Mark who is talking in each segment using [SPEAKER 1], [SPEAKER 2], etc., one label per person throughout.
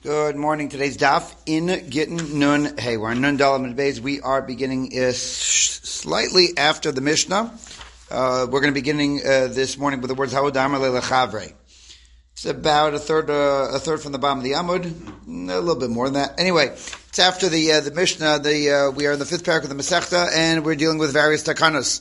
[SPEAKER 1] Good morning. Today's daf in Gittin Nun. Hey, we're on Nun Dalam Beis. We are beginning slightly after the Mishnah. We're going to be beginning this morning with the words Haudamar Lechavre. It's about a third from the bottom of the Amud, a little bit more than that. Anyway, it's after the Mishnah. We are in the fifth parak of the Masechta, and we're dealing with various takanos,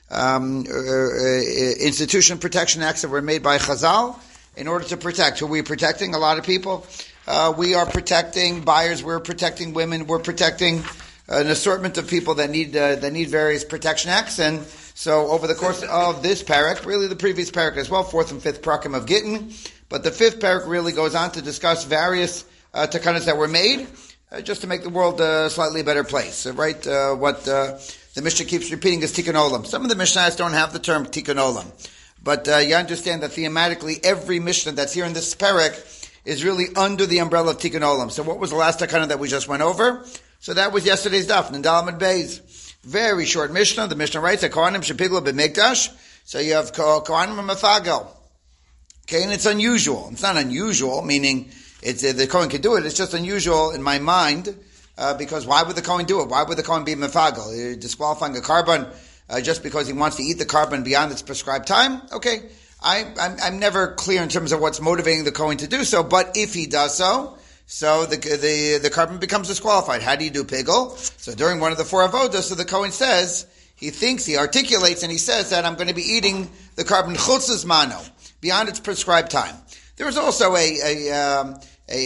[SPEAKER 1] institution protection acts that were made by Chazal in order to protect. Who are we protecting? A lot of people. We are protecting buyers. We're protecting women. We're protecting an assortment of people that need various protection acts. And so, over the course of this parak, really the previous parak as well, fourth and fifth parakim of Gittin, but the fifth parak really goes on to discuss various takanas that were made just to make the world a slightly better place. Right? What the Mishnah keeps repeating is Tikkun Olam. Some of the Mishnahs don't have the term Tikkun Olam, but you understand that thematically every Mishnah that's here in this parak is really under the umbrella of Tikkun Olam. So what was the last takana that we just went over? So that was yesterday's daf, Nadalam Beis. Very short Mishnah. The Mishnah writes, Kohanim shepiglu b'mikdash. So you have Kohanim and Mefagel. Okay, and it's unusual. It's not unusual, meaning the Kohen can do it. It's just unusual in my mind, because why would the Kohen do it? Why would the Kohen be Mefagel? You're disqualifying a carbon just because he wants to eat the carbon beyond its prescribed time? Okay. I'm never clear in terms of what's motivating the Kohen to do so, but if he does so the carbon becomes disqualified. How do you do pigel? So during one of the four avodas, so the Kohen says, he articulates, and he says that I'm going to be eating the carbon chutzes mano, beyond its prescribed time. There is also a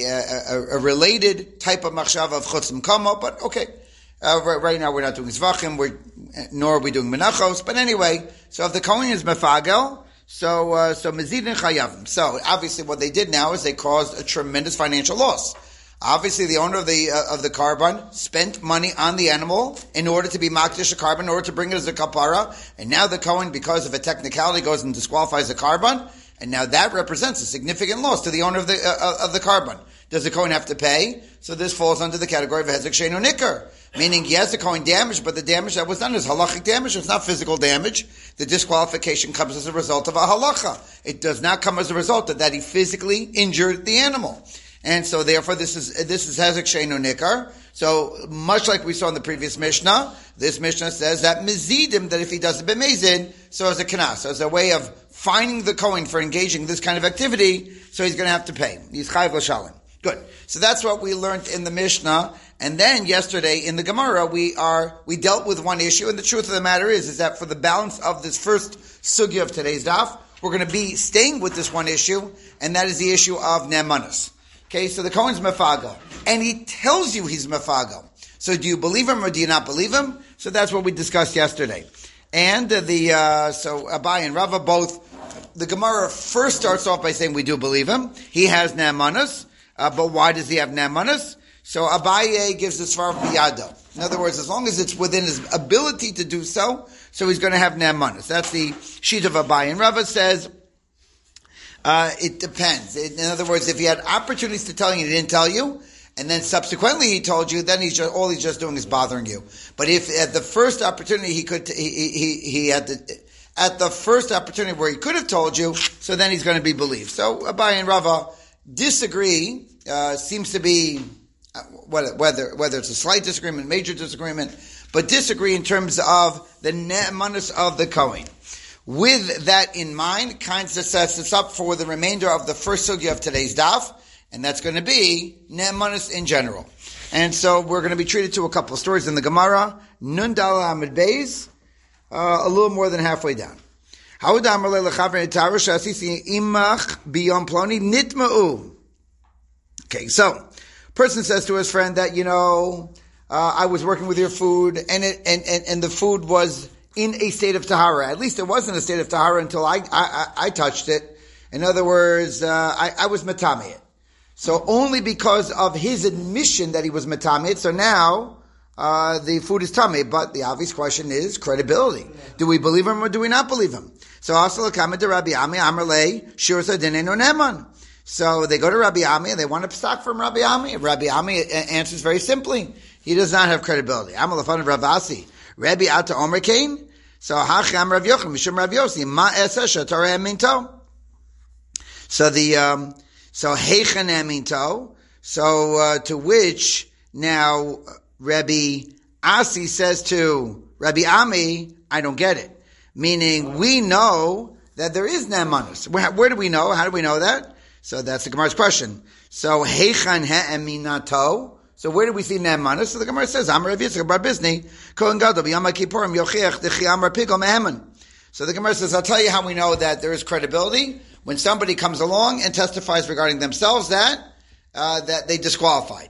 [SPEAKER 1] related type of machshava of chutzim kamo, but okay. Right now we're not doing zvachim, nor are we doing menachos, but anyway, so if the Kohen is mefagel, so mezidin chayavim. So obviously, what they did now is they caused a tremendous financial loss. Obviously, the owner of the carbon spent money on the animal in order to be makdish a carbon, in order to bring it as a kapara. And now the Kohen, because of a technicality, goes and disqualifies the carbon. And now that represents a significant loss to the owner of the carbon. Does the Kohen have to pay? So this falls under the category of hezek sheinu nikar. Meaning, yes, the Kohen damaged, but the damage that was done is halachic damage. It's not physical damage. The disqualification comes as a result of a halacha. It does not come as a result of that he physically injured the animal. And so therefore this is hezek sheinu nikar. So much like we saw in the previous Mishnah, this Mishnah says that mezidim, that if he does a b'mezid, so as a kanas, as a way of fining the Kohen for engaging in this kind of activity, so he's going to have to pay. He's chayiv l'shalem. Good. So that's what we learned in the Mishnah. And then yesterday in the Gemara, we dealt with one issue, and the truth of the matter is that for the balance of this first sugya of today's daf, we're going to be staying with this one issue, and that is the issue of ne'emanos. Okay, so the Kohen's mefagel, and he tells you he's mefagel. So do you believe him or do you not believe him? So that's what we discussed yesterday. And so Abai and Rava both, the Gemara first starts off by saying we do believe him. He has ne'emanos, but why does he have ne'emanos? So Abaye gives the svar biyado. In other words, as long as it's within his ability to do so, so he's going to have ne'emanos. That's the sheet of Abaye. And Rava says, it depends. In other words, if he had opportunities to tell you, he didn't tell you, and then subsequently he told you, then all he's just doing is bothering you. But if at the first opportunity at the first opportunity where he could have told you, so then he's going to be believed. So Abaye and Rava disagree. Seems to be whether it's a slight disagreement, major disagreement, but disagree in terms of the ne'emanos of the Kohen. With that in mind, kind of sets us up for the remainder of the first sugya of today's daf, and that's going to be ne'emanos in general. And so we're going to be treated to a couple of stories in the Gemara, Nun Dal Amid Beis, a little more than halfway down. Okay, so person says to his friend that, I was working with your food and the food was in a state of tahara. At least it wasn't a state of tahara until I touched it. In other words, I was matame it. So only because of his admission that he was matame it, so now the food is tummy. But the obvious question is credibility. Do we believe him or do we not believe him? So Asal Kama de Rabbi Ami Amrle Shirsa Dineno Neman. So they go to Rabbi Ami and they want to stock from Rabbi Ami. Rabbi Ami answers very simply. He does not have credibility. Amalafan Ravasi. Rabbi Ata Omer came. So Hacham Rav Yochanan Mishum Rav Yossi Ma Esesha Torah Minto. So Heichen Minto. So, to which now Rabbi Asi says to Rabbi Ami, I don't get it. Meaning, we know that there is Ne'emanus. Where do we know? How do we know that? So that's the Gemara's question. So, Heichan he'eminato. So where do we see Ne'emanus? So the Gemara says, Amar Rav Yitzchak bar Bizni, Kohen Gadol b'Yom HaKippurim yochiach dechi Amar Pigol mehemen. So the Gemara says, I'll tell you how we know that there is credibility when somebody comes along and testifies regarding themselves that they disqualified.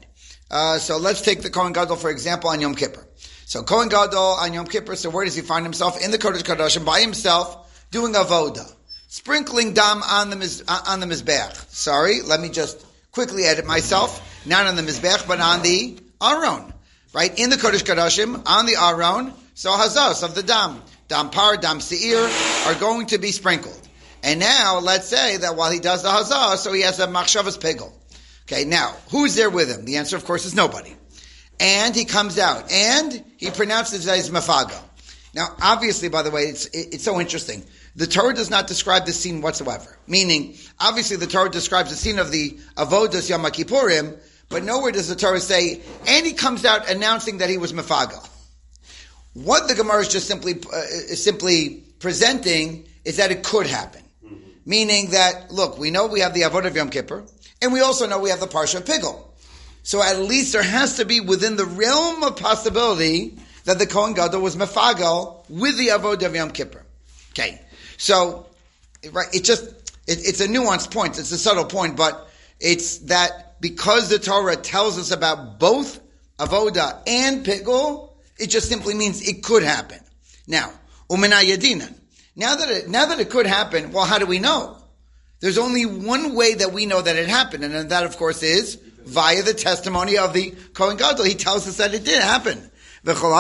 [SPEAKER 1] So let's take the Kohen Gadol, for example, on Yom Kippur. So Kohen Gadol on Yom Kippur, so where does he find himself? In the Kodesh Kodashim by himself, doing avoda, sprinkling dam on the Mizbeach. Sorry, let me just quickly edit myself. Not on the Mizbeach, but on the Aron. Right? In the Kodesh Kodashim, on the Aron, so hazas of the dam. Dam par, dam seir are going to be sprinkled. And now, let's say that while he does the hazah, so he has a machshavas pigel. Okay, now, who's there with him? The answer, of course, is nobody. And he comes out, and he pronounces it as mafaga. Now, obviously, by the way, it's so interesting. The Torah does not describe this scene whatsoever. Meaning, obviously, the Torah describes the scene of the avodas Yom Kippurim, but nowhere does the Torah say, and he comes out announcing that he was mafaga. What the Gemara is just simply presenting is that it could happen. Mm-hmm. Meaning that, look, we know we have the Avodah of Yom Kippur, and we also know we have the Parsha of Pigel. So at least there has to be within the realm of possibility that the Kohen Gadol was mefagel with the Avodah of Yom Kippur. Okay. So, right, it's a nuanced point, it's a subtle point, but it's that because the Torah tells us about both Avodah and Pigel, it just simply means it could happen. Now, umena yedina. Now that it could happen, well, how do we know? There's only one way that we know that it happened, and that, of course, is via the testimony of the Kohen Gadol. He tells us that it did happen. So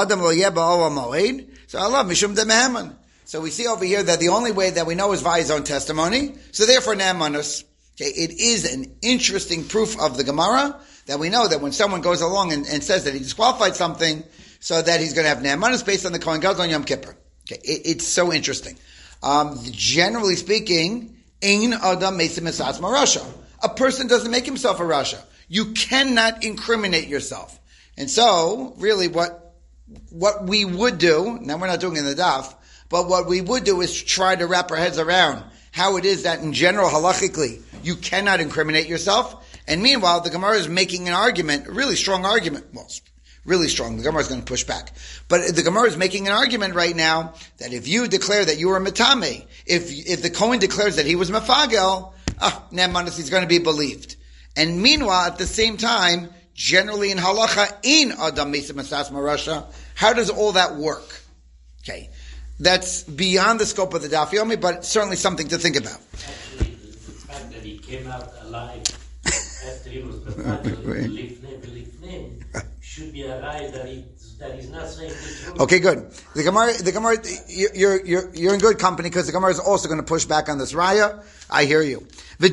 [SPEAKER 1] I love mishum de meheman. So we see over here that the only way that we know is via his own testimony. So therefore, ne'emanus. Okay, it is an interesting proof of the Gemara that we know that when someone goes along and says that he disqualified something, so that he's going to have ne'emanus based on the Kohen Gadol on Yom Kippur. Okay, it's so interesting. Generally speaking, ein adam mesim esas marasha. A person doesn't make himself a rasha. You cannot incriminate yourself. And so, really, what we would do, now we're not doing it in the daf, but what we would do is try to wrap our heads around how it is that in general, halachically, you cannot incriminate yourself. And meanwhile, the Gemara is making an argument, a really strong argument. Well, really strong. The Gemara is going to push back. But the Gemara is making an argument right now that if you declare that you were metame, if the Kohen declares that he was mefagel, ne'emanus, he's going to be believed. And meanwhile, at the same time, generally in halacha, in adam mesim esas marasha, how does all that work? Okay. That's beyond the scope of the Daf Yomi, but certainly something to think about.
[SPEAKER 2] Actually, the fact that he came out alive after he was mefagel, should be a right that he's not saying the truth. Okay, good. The Gemara, you're in good company because the Gemara is also going to push back on this raya. I hear you.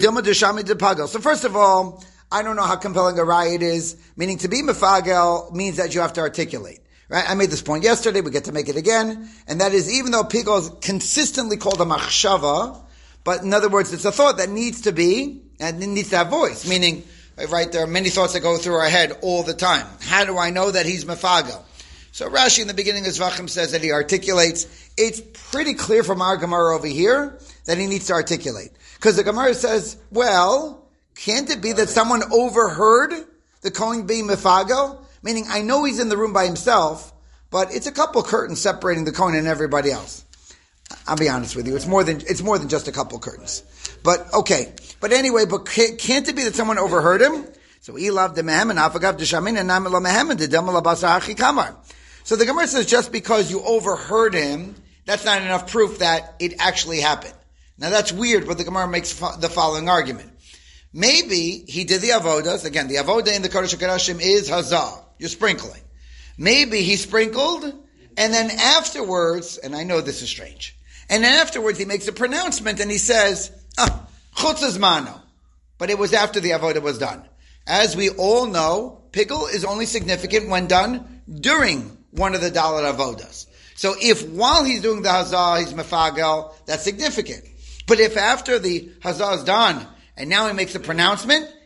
[SPEAKER 2] So first of all, I don't know how compelling a raya it is. Meaning to be mefagel means that you have to articulate. Right? I made this point yesterday. We get to make it again, and that is even though pigol is consistently called a machshava, but in other words, it's a thought that needs to be and it needs to have voice. Meaning, right, there are many thoughts that go through our head all the time. How do I know that he's mefagel? So Rashi in the beginning of Zvachim says that he articulates. It's pretty clear from our Gemara over here that he needs to articulate. Because the Gemara says, well, can't it be that someone overheard the Kohen being mefagel? Meaning, I know he's in the room by himself, but it's a couple curtains separating the Kohen and everybody else. I'll be honest with you, it's more than just a couple curtains. But okay. But anyway, but can't it be that someone overheard him? So ilav de mehemen afagav de shamin and namela mehemen de demela basa achi kamar. So the Gemara says just because you overheard him, that's not enough proof that it actually happened. Now that's weird, but the Gemara makes the following argument. Maybe he did the avodas. Again, the avodah in the Kodesh HaKodashim is hazah. You're sprinkling. Maybe he sprinkled, and then afterwards, and I know this is strange, and then afterwards he makes a pronouncement and he says, chutz hazmano. But it was after the avodah was done. As we all know, pigel is only significant when done during one of the dalat avodas. So if while he's doing the hazah, he's mefagel, that's significant. But if after the hazah is done, and now he makes a pronouncement,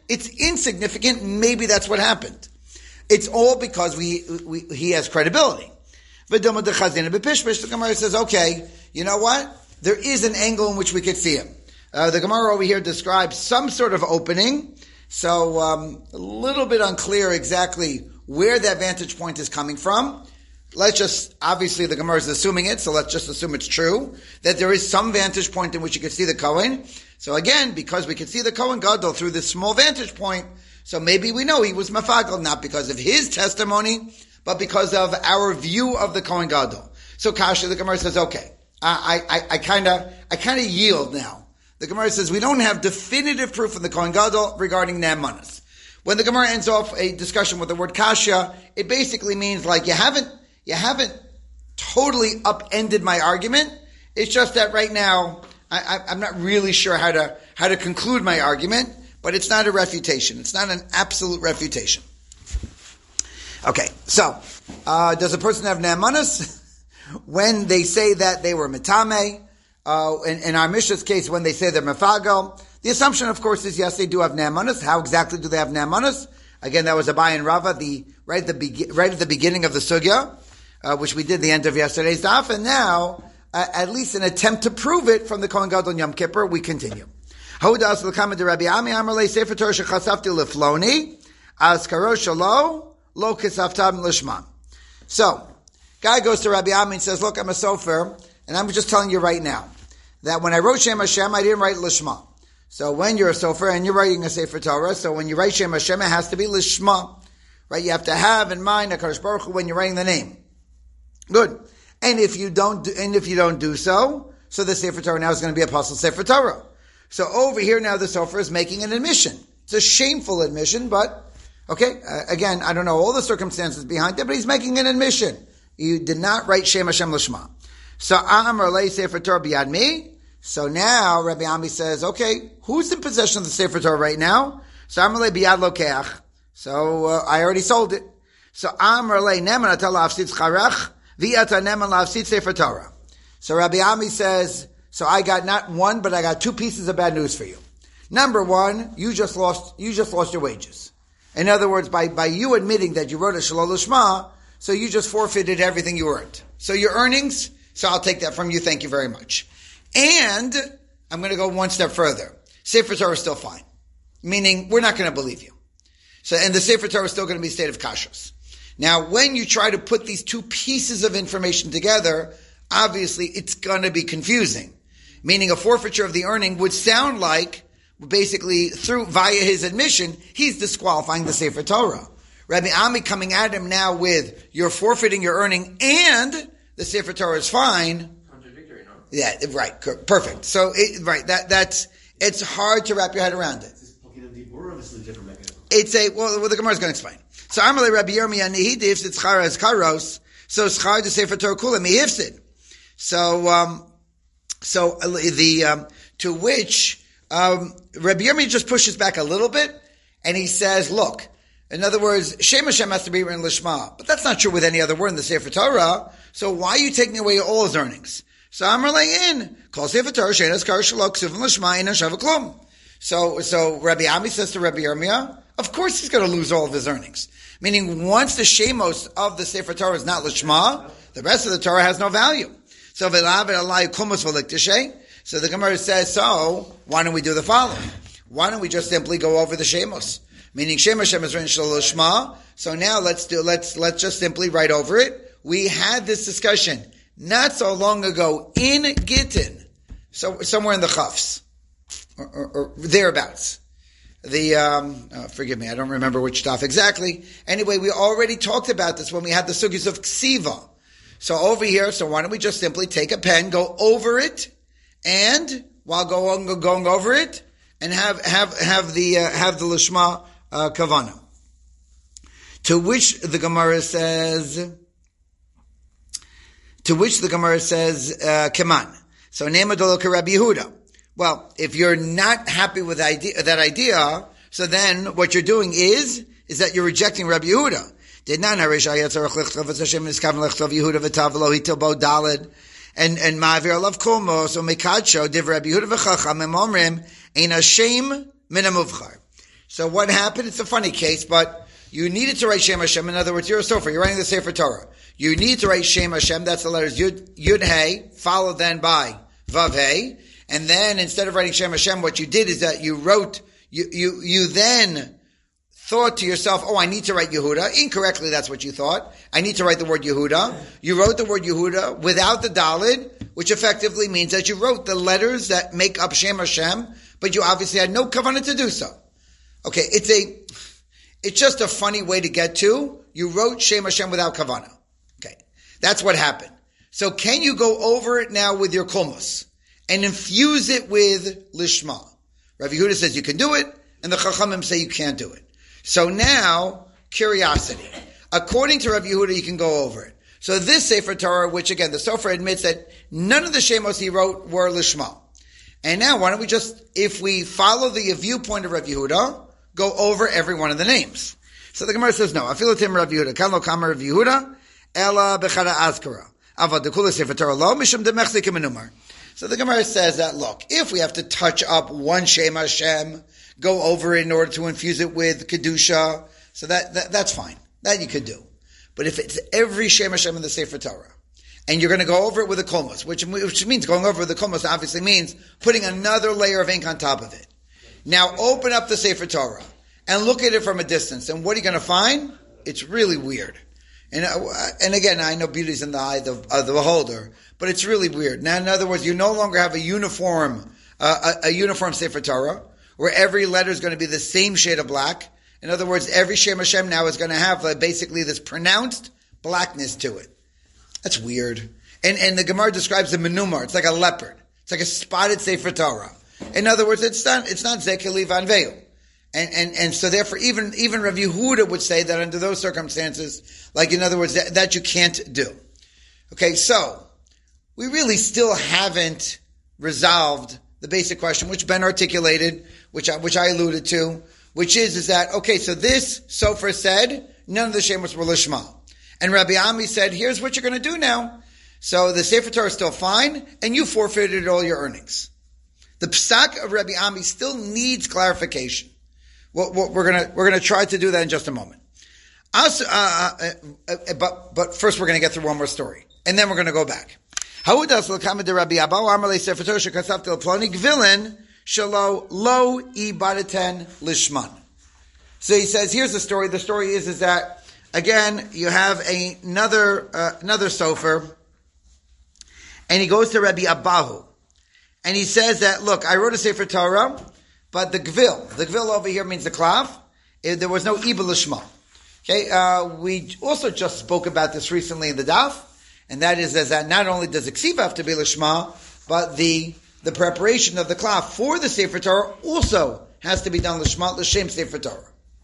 [SPEAKER 1] It's insignificant. Maybe that's what happened. It's all because he has credibility. The Gemara says, okay, you know what? There is an angle in which we could see him. The Gemara over here describes some sort of opening, so a little bit unclear exactly where that vantage point is coming from. Let's just, obviously the Gemara is assuming it, so let's just assume it's true, that there is some vantage point in which you could see the Kohen. So again, because we could see the Kohen Gadol through this small vantage point, so maybe we know he was mafagel, not because of his testimony, but because of our view of the Kohen Gadol. So Kasha, the Gemara says, okay, I kind of yield now. The Gemara says we don't have definitive proof of the Kohen Gadol regarding Naamanus. When the Gemara ends off a discussion with the word Kasha, it basically means like you haven't totally upended my argument. It's just that right now I'm not really sure how to conclude my argument, but it's not a refutation. It's not an absolute refutation. Okay, so does a person have Naamanus when they say that they were Metame? In our Mishnah's case, when they say they're Mefagel, the assumption, of course, is yes, they do have Naamanus. How exactly do they have Naamanus? Again, that was Abai and Rava, right at the beginning of the Sugya, which we did the end of yesterday's daf, and now, at least an attempt to prove it from the Kohen Gadol Yom Kippur, we continue. Haudas l'kama de Rabbi Ami Amar le Sefer Torah shechasafti lefloni azkaro shalo lo kisaftam lishma. So, guy goes to Rabbi Ami and says, look, I'm a sofer, and I'm just telling you right now that when I wrote Shem Hashem, I didn't write Lishma. So when you're a sofer and you're writing a Sefer Torah, so when you write Shem Hashem, it has to be Lishma. Right? You have to have in mind HaKadosh Baruch Hu when you're writing the name. Good. And if you don't do so, so the Sefer Torah now is going to be Apostle Sefer Torah. So over here now the sofer is making an admission. It's a shameful admission, but okay, again, I don't know all the circumstances behind it, but he's making an admission. You did not write Shem Hashem Lishma. So Amar Le Sefer Torah Biyad Mi. So now Rabbi Ami says, okay, who's in possession of the Sefer Torah right now? So Amar Le Biyad Lokeach. So I already sold it. So Amar Le Neman Atal Lafsid Charach V'Ata Neman Lafsid Sefer Torah. So Rabbi Ami says, so I got not one, but I got two pieces of bad news for you. Number one, you just lost your wages. In other words, by you admitting that you wrote a Shalol Lishma, so you just forfeited everything you earned. So your earnings, so I'll take that from you. Thank you very much. And I'm going to go one step further. Sefer Torah is still fine. Meaning, we're not going to believe you. So, and the Sefer Torah is still going to be a state of kashrus. Now, when you try to put these two pieces of information together, obviously it's going to be confusing. Meaning a forfeiture of the earning would sound like, basically, via his admission, he's disqualifying the Sefer Torah. Rabbi Ami coming at him now with, you're forfeiting your earning and the Sefer Torah is fine.
[SPEAKER 3] Contradictory, no?
[SPEAKER 1] Yeah, right, perfect. So, it's hard to wrap your head around it. It's the Gemara is going to explain. So, Amalei Rabbi Yirmiyah Nihidivs, it's Schar as Karos, so Schar the Sefer Torah Kula Mihifsid. To which, Rabbi Yirmiyah just pushes back a little bit, and he says, look, in other words, Shem Hashem has to be written Lishma. But that's not true with any other word in the Sefer Torah. So why are you taking away all his earnings? So Amar Le'in, Kol Sefer Torah She'enas Kar Shalok Ksuvim Lishma Ina Shava Klum. So Rabbi Ami says to Rabbi Yirmiyah, of course he's going to lose all of his earnings. Meaning once the Shemos of the Sefer Torah is not Lishma, the rest of the Torah has no value. So V'lav E'alai Kumus V'lik So the Gemara says, so why don't we do the following? Why don't we just simply go over the Shemos? Meaning Shem Hashem is written Shalol Shema. So now let's just simply write over it. We had this discussion not so long ago in Gittin, so somewhere in the Chafs or thereabouts. Forgive me, I don't remember which stuff exactly. Anyway, we already talked about this when we had the sugis of Ksiva. So over here, so why don't we just simply take a pen, go over it, and while going over it, and have the Lishma Kavana. To which the Gemara says, Keman. So Nemadoloka Rabbi Yehuda. Well, if you're not happy with that idea, so then what you're doing is that you're rejecting Rabbi Yehuda. Did not and Ma'avir Alav Kulmo, so Mekadsho, Div Rabbi Yehuda v'Chacham Omrim, Ein Hashem min hamuvchar. So what happened? It's a funny case, but you needed to write Shem Hashem. In other words, you're a sofer. You're writing the Sefer Torah. You need to write Shem Hashem. That's the letters Yud Hey, followed then by Vav Hey. And then instead of writing Shem Hashem, what you did is that you wrote, you then thought to yourself, I need to write Yehuda. Incorrectly, that's what you thought. I need to write the word Yehuda. You wrote the word Yehuda without the Dalid, which effectively means that you wrote the letters that make up Shem Hashem, but you obviously had no kavanah to do so. Okay, it's just a funny way to get to, you wrote Shem Hashem without kavanah. Okay, that's what happened. So can you go over it now with your kulmus and infuse it with lishma? Rav Yehuda says you can do it, and the Chachamim say you can't do it. So now, curiosity. According to Rav Yehuda, you can go over it. So this Sefer Torah, which again, the Sofer admits that none of the Shemos he wrote were Lishma. And now, why don't we just, if we follow the viewpoint of Rav Yehuda, go over every one of the names. So the Gemara says, no, Afilatim Rav Yehuda, Kan lo kama Rav Yehuda, Ela bechada azkara. Avad dekula Sefer Torah lo, mishum demechzik menumar. So the Gemara says that, look, if we have to touch up one Shem Hashem, go over it in order to infuse it with Kedusha, so that's fine. That you could do. But if it's every Shem Hashem in the Sefer Torah, and you're going to go over it with a kolmos, which means going over with the kolmos obviously means putting another layer of ink on top of it. Now open up the Sefer Torah and look at it from a distance, and what are you going to find? It's really weird. And again, I know beauty is in the eye of the beholder, but it's really weird. Now, in other words, you no longer have a uniform Sefer Torah, where every letter is going to be the same shade of black. In other words, every Shem Hashem now is going to have basically this pronounced blackness to it. That's weird. And the Gemara describes the menumar. It's like a leopard. It's like a spotted Sefer Torah. In other words, it's not Zekeli Van Veil. And so therefore, even Rav Yehuda would say that under those circumstances, like in other words, that you can't do. Okay, so we really still haven't resolved the basic question, which Ben articulated, which I alluded to, which is that, okay, so this Sofer said, none of the Shemos were Lishma. And Rabbi Ami said, here's what you're going to do now. So the Sefer Torah is still fine, and you forfeited all your earnings. The Psak of Rabbi Ami still needs clarification. We're going to try to do that in just a moment. But first we're going to get through one more story, and then we're going to go back. So he says, here's the story. The story is that, again, you have another sofer, and he goes to Rabbi Abahu, and he says that, look, I wrote a Sefer Torah, but the gvil over here means the klav. There was no Iba Lishma. Okay, we also just spoke about this recently in the daf, and that is that not only does the ksiva have to be Lishma, but the preparation of the klav for the Sefer Torah also has to be done Lishma, L'Shem Sefer Torah.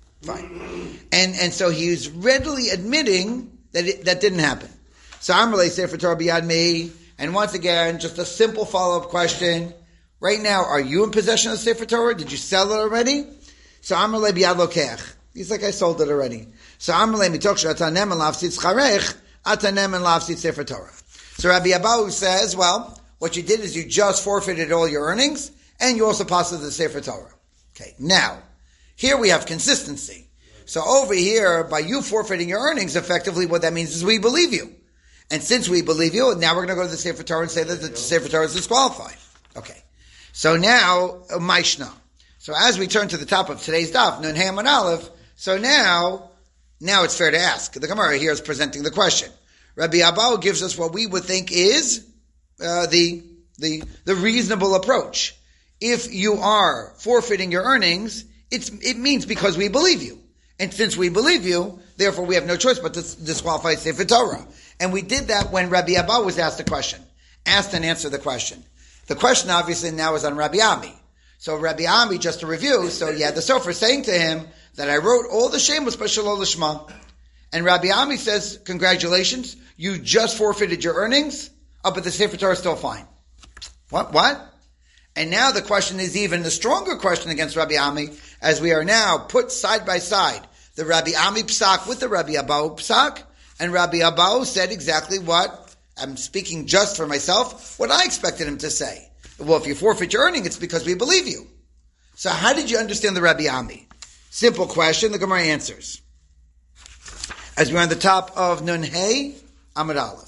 [SPEAKER 1] Fine. And so he's readily admitting that didn't happen. So Amalei Sefer Torah biyad me, and once again, just a simple follow-up question. Right now, are you in possession of the Sefer Torah? Did you sell it already? So Amalei biyad lokech. He's like, I sold it already. So Amalei mitoch she'atanem and lafsit scharech, atanem and lafsit Sefer Torah. So Rabbi Abahu says, well, what you did is you just forfeited all your earnings, and you also passed the Sefer Torah. Okay, now, here we have consistency. So over here, by you forfeiting your earnings, effectively what that means is we believe you. And since we believe you, now we're going to go to the Sefer Torah and say that the Sefer Torah is disqualified. Okay. So now, Maishna. So as we turn to the top of today's daf, Nun Ham and Aleph, so now it's fair to ask. The Gemara here is presenting the question. Rabbi Abahu gives us what we would think is the reasonable approach. If you are forfeiting your earnings, it means because we believe you. And since we believe you, therefore we have no choice but to disqualify Sefer Torah. And we did that when Rabbi Abahu was asked and answered the question. The question obviously now is on Rabbi Ami. So Rabbi Ami, just to review, so you had the Sofer saying to him that I wrote all the Shemos but Shalol Lishma. And Rabbi Ami says, congratulations, you just forfeited your earnings, but the Sefer Torah is still fine. What? And now the question is even the stronger question against Rabbi Ami, as we are now put side by side, the Rabbi Ami Psak with the Rabbi Abahu Psak, and Rabbi Abahu said exactly what, I'm speaking just for myself, what I expected him to say. Well, if you forfeit your earning, it's because we believe you. So how did you understand the Rabbi Ami? Simple question. The Gemara answers. As we're on the top of Nun Hey, Amud Aleph.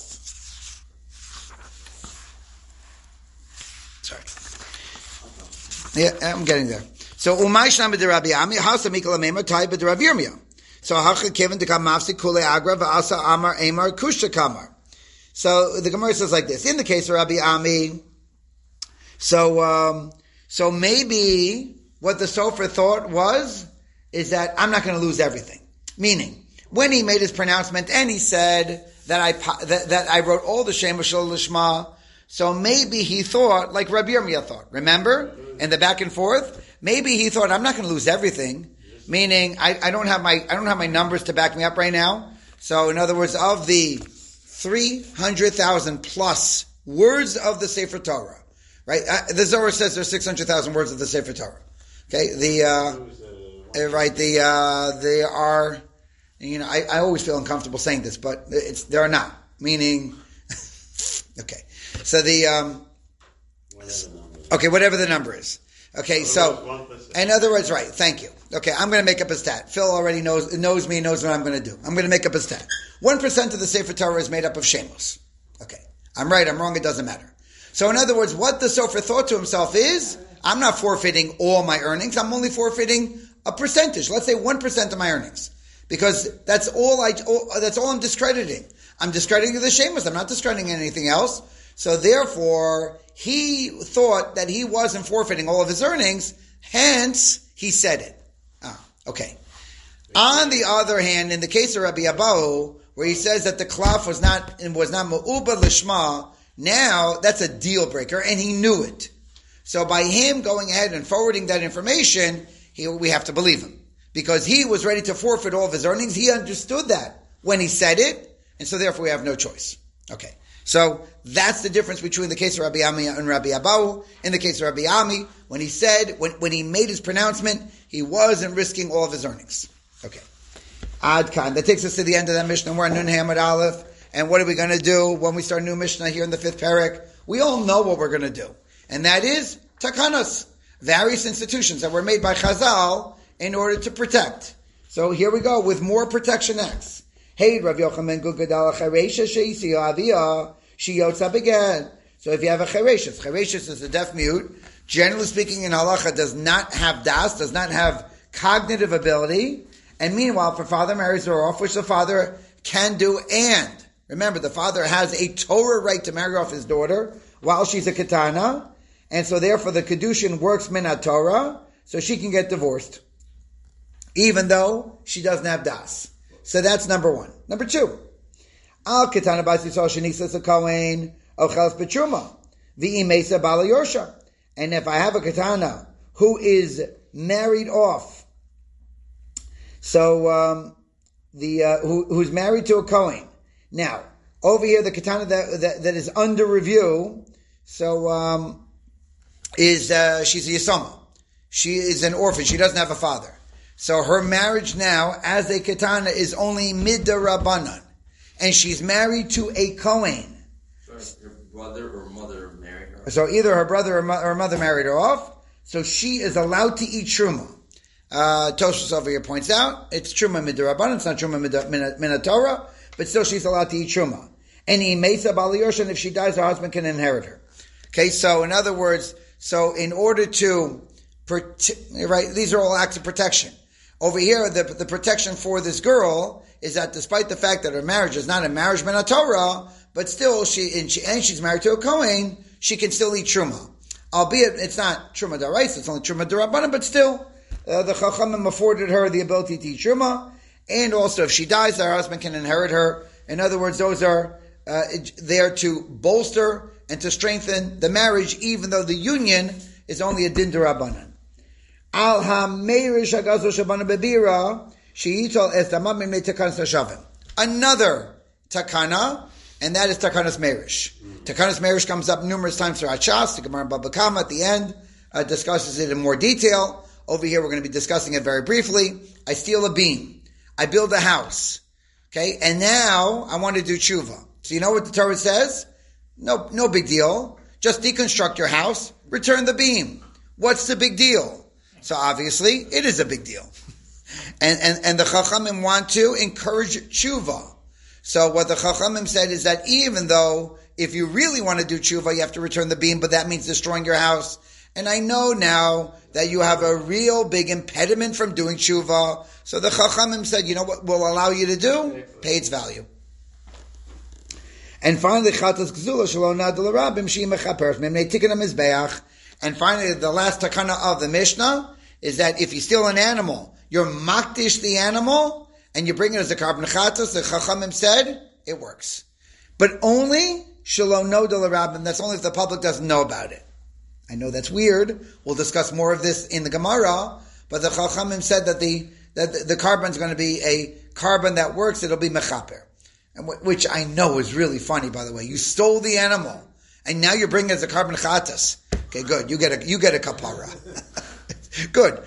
[SPEAKER 1] Sorry. Yeah, I'm getting there. So, Umay Shnam B'Rabbi Ami, Hasa Mikal Amema, Tai B'Rav Yirmiyah. So, Hacha Kevin Dekam Mafsi Kule Agra V'Asa Amar Amar Kusha Kamar. So, the Gemara says like this. In the case of Rabbi Ami, so maybe what the Sofer thought is that I'm not going to lose everything. Meaning, when he made his pronouncement and he said that I wrote all the Shema Shel Lishma, so maybe he thought like Rabbi Yirmiyah thought. Remember? In the back and forth? Maybe he thought I'm not going to lose everything. Meaning, I don't have my numbers to back me up right now. So in other words, of the 300,000 plus words of the Sefer Torah, right? The Zohar says there's 600,000 words of the Sefer Torah. Okay, they are, I always feel uncomfortable saying this, but there are not. Meaning, okay. So whatever the number is. Okay, so, in other words, right, thank you. Okay, I'm going to make up a stat. Phil already knows me, knows what I'm going to do. I'm going to make up a stat. 1% of the Sefer Torah is made up of shemos. Okay, I'm right, I'm wrong, it doesn't matter. So in other words, what the Sofer thought to himself is, I'm not forfeiting all my earnings, I'm only forfeiting a percentage. Let's say 1% of my earnings. Because that's all I'm discrediting. I'm discrediting the shemos, I'm not discrediting anything else. So therefore, he thought that he wasn't forfeiting all of his earnings, hence he said it. Okay. On the other hand, in the case of Rabbi Abahu, where he says that the klaf was not ma'uba lishma, now that's a deal breaker, and he knew it. So by him going ahead and forwarding that information, we have to believe him. Because he was ready to forfeit all of his earnings, he understood that when he said it, and so therefore we have no choice. Okay. So that's the difference between the case of Rabbi Ami and Rabbi Abahu. In the case of Rabbi Ami, when he said, when he made his pronouncement, he wasn't risking all of his earnings. Okay. Ad Khan. That takes us to the end of that Mishnah. We're on Nun Hamad Aleph. And what are we going to do when we start a new Mishnah here in the 5th parak? We all know what we're going to do. And that is takanos. Various institutions that were made by Chazal in order to protect. So here we go with more protection acts. Hey, Rav Yochanan Gugadal Charesha Sheisi Avia, she yotes up again. So if you have a Charesha is a deaf mute, generally speaking in halacha does not have das, does not have cognitive ability, and meanwhile if a father marries her off, which the father can do, and remember the father has a Torah right to marry off his daughter while she's a katana, and so therefore the kedushin works min Torah, so she can get divorced, even though she doesn't have das. So that's number one. Number two, al ketana bas yisrael shenisas a kohen ochels betruma v'imesa bala yorsha. And if I have a katana who is married off, so who's married to a kohen. Now over here, the katana that is under review, so she's a yisoma. She is an orphan. She doesn't have a father. So her marriage now, as a katana, is only midarabanan. And she's married to a Kohen.
[SPEAKER 3] So her brother or mother married her off.
[SPEAKER 1] So either her brother or her mother married her off. So she is allowed to eat truma. Tosfos over here points out, it's truma midarabanan, it's not truma minatorah, but still she's allowed to eat truma. And imesa baliyosh, and if she dies, her husband can inherit her. Okay, so in other words, so in order to, right, these are all acts of protection. Over here, the protection for this girl is that despite the fact that her marriage is not a marriage min Torah, but still she's married to a Kohen, she can still eat truma. Albeit it's not truma d'oraisa, it's only truma d'rabbanan, but still the Chachamim afforded her the ability to eat truma, and also if she dies, her husband can inherit her. In other words, those are there to bolster and to strengthen the marriage, even though the union is only a din d'rabbanan. Al ha-meirish hagazo shabana bebira she'ital es damam mimnei takanas hashavim. Another takana, and that is takanas meirish. Takanas meirish comes up numerous times throughout Shas. The Gemara in Baba Kama at the end discusses it in more detail. Over here we're going to be discussing it very briefly. I steal a beam. I build a house. Okay, and now I want to do tshuva. So you know what the Torah says? No big deal. Just deconstruct your house, return the beam. What's the big deal? So obviously, it is a big deal. And the Chachamim want to encourage tshuva. So what the Chachamim said is that even though if you really want to do tshuva, you have to return the beam, but that means destroying your house. And I know now that you have a real big impediment from doing tshuva. So the Chachamim said, you know what we'll allow you to do? Pay its value. And finally, Chatas Gzula Shalom Nadal Rabim Shi Mechaperes Memnei Tikkun HaMizbeach. And finally, the last takana of the Mishnah is that if you steal an animal, you're makdish the animal, and you bring it as a carbon chatas, the Chachamim said, it works. But only Shalom Nadal Rabim, that's only if the public doesn't know about it. I know that's weird. We'll discuss more of this in the Gemara, but the Chachamim said that the carbon is going to be a carbon that works, it'll be mechaper. Which I know is really funny, by the way. You stole the animal, and now you're bringing it as a carbon chatas. Okay, good. You get a kapara. Good.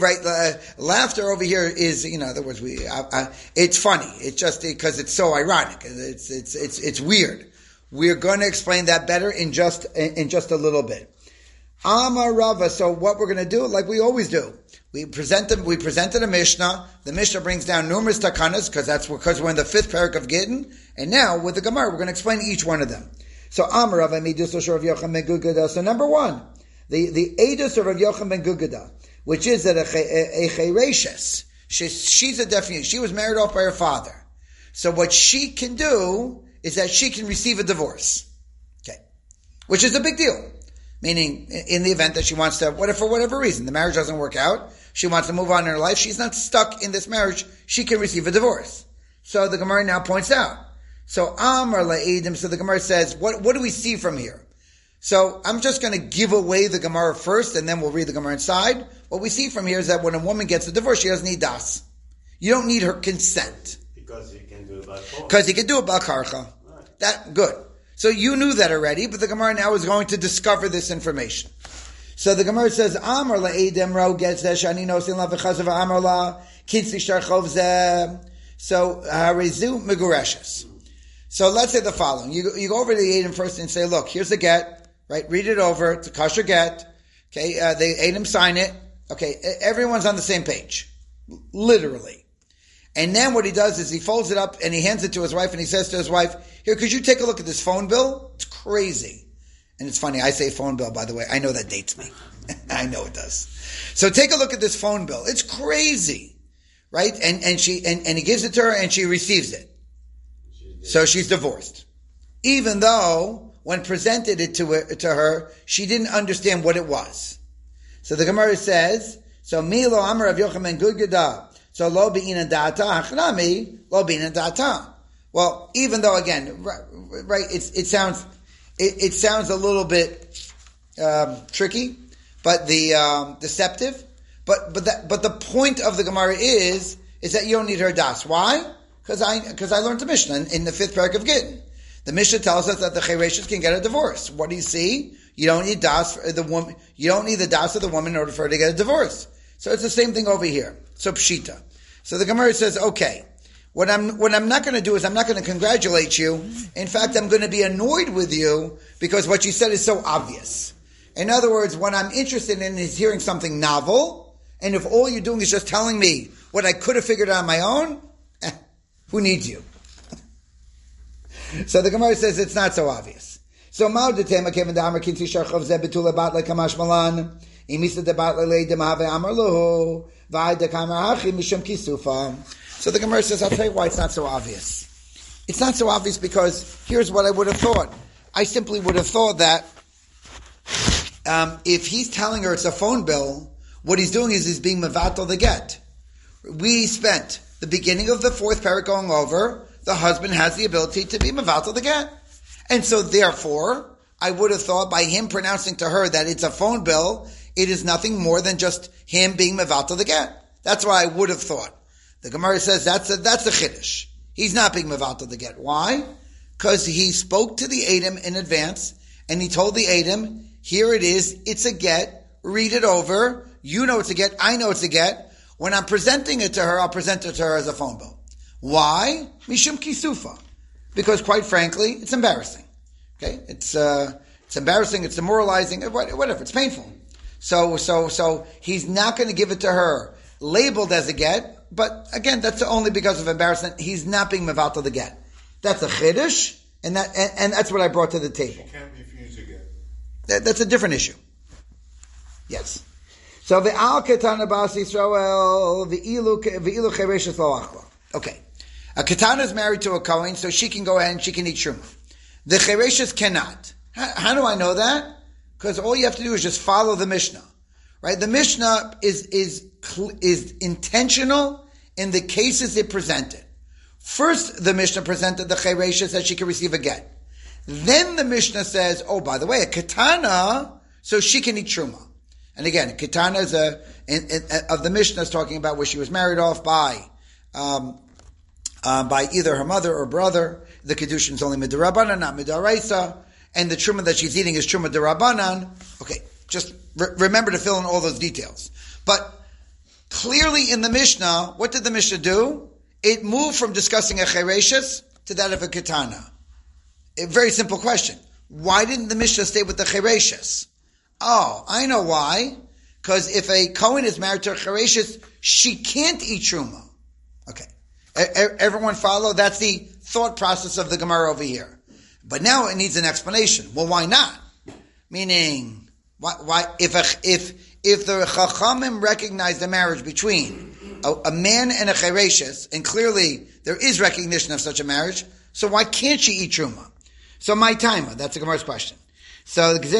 [SPEAKER 1] Laughter over here is, in other words, it's funny. It's just because it's so ironic. It's weird. We're going to explain that better in just a little bit. Amar Rava. So what we're going to do, like we always do, we presented a Mishnah. The Mishnah brings down numerous takanas because we're in the 5th parak of Gittin, and now with the Gemara we're going to explain each one of them. So Amar Rava Midus Rav Yochanan ben Gugada. So number 1, the Edus of Rav Yochanan ben Gugada, which is that a chereshes. She's a definition. She was married off by her father. So what she can do is that she can receive a divorce. Okay, which is a big deal. Meaning, in the event that she wants to, for whatever reason, the marriage doesn't work out, she wants to move on in her life, she's not stuck in this marriage, she can receive a divorce. So the Gemara now points out. So Amar La'edim, so the Gemara says, what do we see from here? So I'm just going to give away the Gemara first, and then we'll read the Gemara inside. What we see from here is that when a woman gets a divorce, she doesn't need das. You don't need her consent.
[SPEAKER 2] Because you can do it by force.
[SPEAKER 1] Because you can do it by karcha. Right. That, good. So you knew that already, but the Gemara now is going to discover this information. So the Gemara says, Amar la'edem ro getzeh shani nosin la v'chazav amar la kinsi sharchov zeh. So, harezu megureshes. So let's say the following. You go over to the Edom first and say, look, here's the get, right? Read it over. It's a kosher get. Okay, the Edom sign it. Okay, everyone's on the same page. Literally. And then what he does is he folds it up and he hands it to his wife and he says to his wife, here, could you take a look at this phone bill? It's crazy. And it's funny, I say phone bill, by the way. I know that dates me. I know it does. So take a look at this phone bill. It's crazy. Right? And he gives it to her and she receives it. So she's divorced. Even though when presented it to her, she didn't understand what it was. So the Gemara says, so Milo Amar Rav Yochanan Gugada. So lo be'inan data, hachnami, lo be'inan data. Well, even though again, right, it sounds a little bit tricky, but deceptive. But the point of the Gemara is that you don't need her das. Why? Because I learned the Mishnah in the 5th parak of Gittin. The Mishnah tells us that the chereshes can get a divorce. What do you see? You don't need das for the woman. You don't need the das of the woman in order for her to get a divorce. So it's the same thing over here. So pshita. So the Gemara says, okay, what I'm not going to do is I'm not going to congratulate you. In fact, I'm going to be annoyed with you because what you said is so obvious. In other words, what I'm interested in is hearing something novel. And if all you're doing is just telling me what I could have figured out on my own, who needs you? So the Gemara says it's not so obvious. So Ma'udetema Kevin Damar Kinti Sharchov Zebetula Bat like Kamash Malan. Imisa debat lele demave amar lohu va'ida kamar hachi mishum kisufa. So the Gemara says, I'll tell you why it's not so obvious. It's not so obvious because here's what I would have thought. I simply would have thought that if he's telling her it's a phone bill, what he's doing is he's being mevatel the get. We spent the beginning of the 4th parak going over, the husband has the ability to be mevatel the get. And so therefore, I would have thought by him pronouncing to her that it's a phone bill, it is nothing more than just him being mevatel the get. That's what I would have thought. The Gemara says that's a chiddush. He's not being mevatel the get. Why? Because he spoke to the Edom in advance, and he told the Edom, here it is, it's a get, read it over, you know it's a get, I know it's a get. When I'm presenting it to her, I'll present it to her as a phone bill. Why? Mishum kisufa. Because quite frankly, it's embarrassing. Okay? It's embarrassing, it's demoralizing, whatever, it's painful. So he's not going to give it to her labeled as a get. but again, that's only because of embarrassment. He's not being mevatel the get. That's a chiddush, and that's what I brought to the table.
[SPEAKER 4] She can't refuse again.
[SPEAKER 1] That's a different issue. Yes. So the al ketana bas Yisrael v'ilu chereshes lo achla. Okay, a ketana is married to a kohen, so she can go ahead and she can eat truma. The chereshes cannot. How do I know that? Because all you have to do is just follow the Mishnah, right? The Mishnah is intentional in the cases it presented. First, the Mishnah presented the chereshes that she can receive a get. Then the Mishnah says, oh, by the way, a ketana, so she can eat truma. And again, a ketana is of the Mishnah is talking about where she was married off by either her mother or brother. The kedushin is only midirabanan, not midaraisa, and the truma that she's eating is truma derabanan. Okay, just remember to fill in all those details. But clearly in the Mishnah, what did the Mishnah do? It moved from discussing a chereshes to that of a ketana. A very simple question. Why didn't the Mishnah stay with the chereshes? Oh, I know why. Because if a Kohen is married to a chereshes, she can't eat truma. Okay. Everyone follow? That's the thought process of the Gemara over here. But now it needs an explanation. Well, why not? Meaning, why if the Chachamim recognize the marriage between a man and a chereshes, and clearly there is recognition of such a marriage, so why can't she eat truma? So my timer, that's the Gemara's question. So the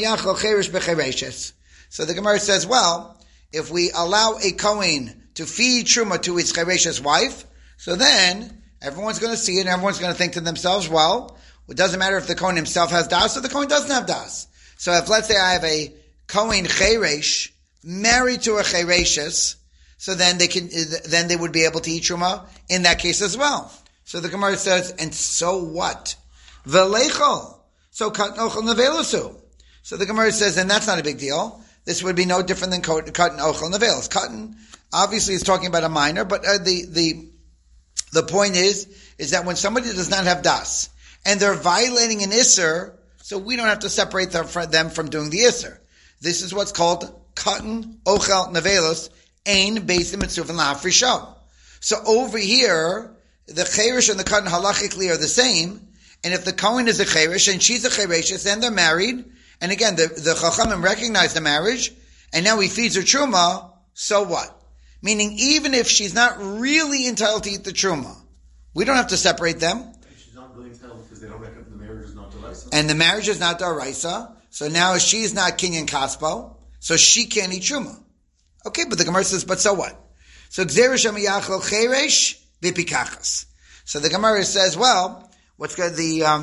[SPEAKER 1] Gemara says, well, if we allow a Kohen to feed truma to his chereshes wife, so then everyone's going to see it and everyone's going to think to themselves, well, it doesn't matter if the Kohen himself has das or the Kohen doesn't have das. So if, let's say, I have a Kohen cheresh married to a chereshes, so then they would be able to eat truma in that case as well. So the Gemara says, and so what? V'leichol. So katan ochel nevelusu. So the Gemara says, and that's not a big deal. This would be no different than katan ochel nevelus. Katan obviously is talking about a minor, but the point is that when somebody does not have das and they're violating an isser, so we don't have to separate them from doing the isser. This is what's called katan ochel nevelus ein beisim mitzuvin la'afrisho. So over here, the cheresh and the katan halachically are the same. And if the Kohen is a cheresh and she's a chereshes, then they're married. And again, the Chachamim recognize the marriage, and now he feeds her truma, so what? Meaning, even if she's not really entitled to eat the truma, we don't have to separate them.
[SPEAKER 4] She's not really entitled because they don't reckon the marriage is not daraisa.
[SPEAKER 1] And the marriage is not daraisa, so now she's not kinyan kaspo, so she can't eat truma. Okay, but the Gemara says, but so what? So gzeresh amiyachol cheresh v'pikachas. So the Gemara says, well, what's good?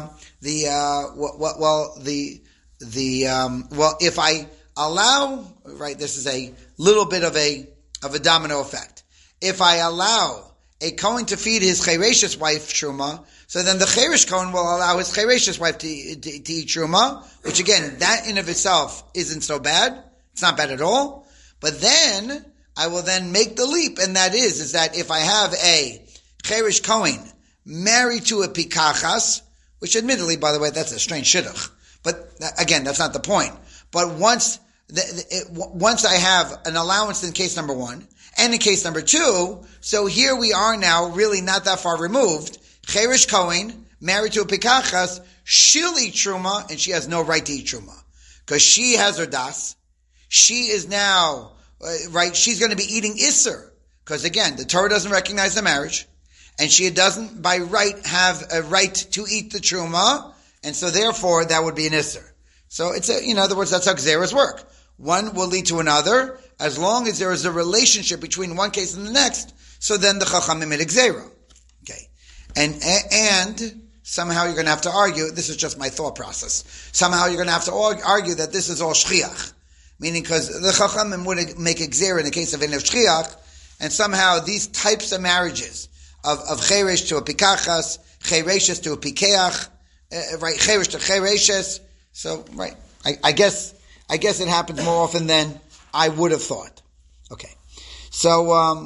[SPEAKER 1] If I allow, right, this is a little bit of a domino effect. If I allow a Kohen to feed his chereshes wife truma, so then the cheresh Kohen will allow his chereshes wife to eat truma, which again, that in of itself isn't so bad. It's not bad at all. But then I will then make the leap, and that is that if I have a cheresh Kohen married to a pikachas, which admittedly, by the way, that's a strange shidduch. But again, that's not the point. But once I have an allowance in case number one, and in case number two, so here we are now really not that far removed. Cheresh Kohen, married to a pikachas, she'll eat truma, and she has no right to eat truma. Because she has her das. She is now, right, she's going to be eating isser. Because again, the Torah doesn't recognize the marriage. And she doesn't, by right, have a right to eat the truma, and so therefore that would be an isser. So it's in other words, that's how gzeras work. One will lead to another, as long as there is a relationship between one case and the next, so then the chachamim made a gzera. Okay. And somehow you're going to have to argue, this is just my thought process, somehow you're going to have to argue that this is all shchiach. Meaning because the chachamim would make a gzera in the case of enev shchiach, and somehow these types of marriages, of cheresh to a pikachas, chereshes to a pikeach, right, cheresh to chereshes. So, right, I guess it happens more often than I would have thought. Okay. So,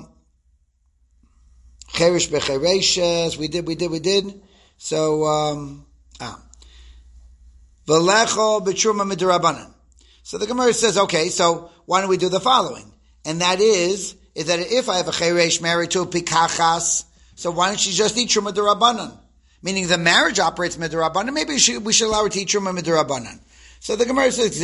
[SPEAKER 1] cheresh bechereshes, we did. So, v'lecho b'truma midrabanan. So the Gemara says, okay, so why don't we do the following? And that is, is that if I have a cheresh married to a pikachas, so why don't she just eat truma d'Rabbanan? Meaning the marriage operates midrabanan. Maybe we should allow her to eat truma midrabanan. So the Gemara says,